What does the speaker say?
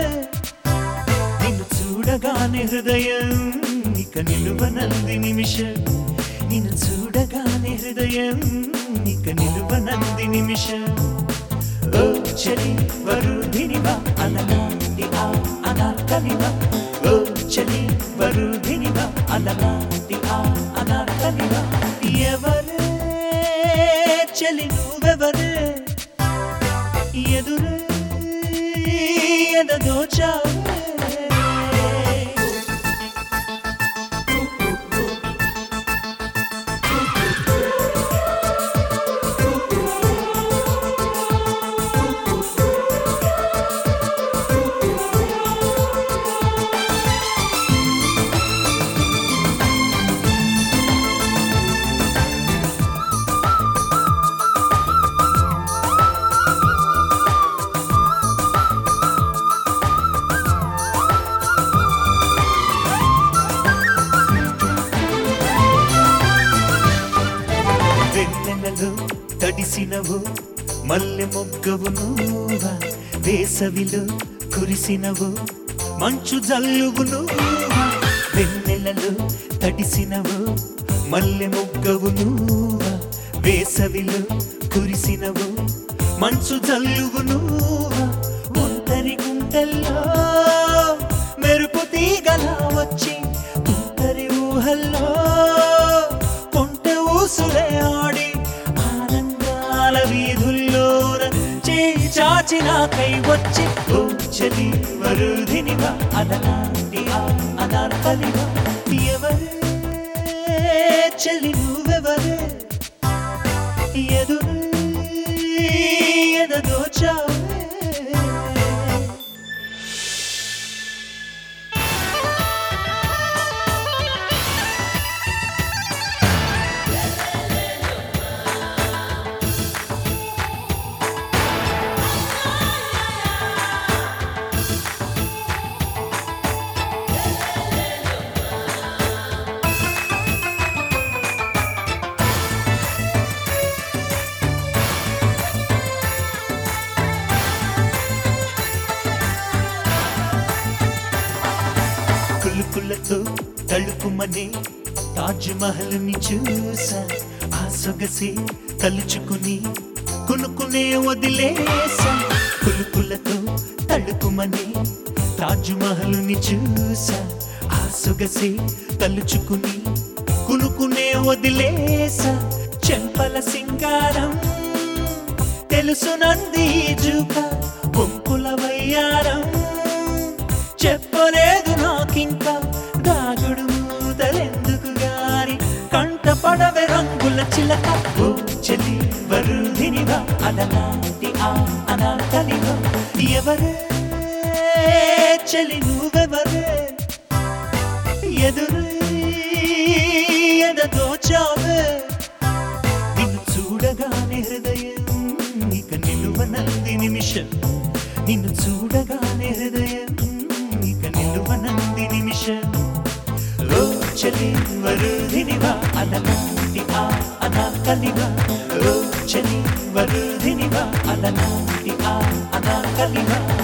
నిన్ను చూడగానే హృదయం ఇక నిలువనంది నిమిషం నిన్ను చూడగానే హృదయం ఇక నిలువనంది నిమిషం ఓ చలి వరుధినివా అలనాటి ఆ అనార్కలివా ఓ చలి వరుధినివా అలనాటి ఆ అనార్కలివా ఎవరే చలి నువ్వెవరే ఎదురే ఎదదోచావే వెన్నెలలో తడిసినవు మల్లె మొగ్గవు నువ్వా వేసవిలో కురిసినవు మంచు జల్లువు నువ్వా వెన్నెలలో తడిసినవు మల్లె మొగ్గవు నువ్వా వేసవిలో కురిసినవు మంచు జల్లువు నువ్వా ఒంటరి గుంటల్లో మెరుపు తీగలా వచ్చి ఒంటరి ఊహల్లో ఆడి ఆనందాల వీధుల్లోన చాచి నాకై వచ్చి ఓ చలి వరుధినివా అలనాటి ఆ అనార్కలివా ఎవరే చలి నువ్వెవరే ఎదురే ఎదదోచావే కులుకులతో తలుపుమనే తాజ్ మహల్ ని చూసా ఆ సొగసే తలుచుకుని కునుకునే వదిలేసా కులుకులతో తలుపుమనే తాజ్ మహల్ ని చూసా ఆ సొగసే తలుచుకుని కునుకునే వదిలేసా చెంపల సింగారం తెలుసునంది జూక బొంకుల వయ్యారం చెప్పలేదు నాకింకా దాగుడు మూతలెందుకు గారి కంట పడవే రంగుల చిలక ఓ చలి వరుధినివా అలనాటి ఆ అనార్కలివా ఎవరే చలి నువ్వెవరే ఎదురే ఎదదోచావే నిన్ను చూడగానే హృదయం ఇక నిలువనంది నిమిషం నిన్ను చూడగానే హృదయం ఇక నిలువనంది నిమిషం ఓ చలి వరుధినివా అలనాటి ఆ అనార్కలివా ఓ చలి వరుధినివా అలనాటి ఆ అనార్కలివా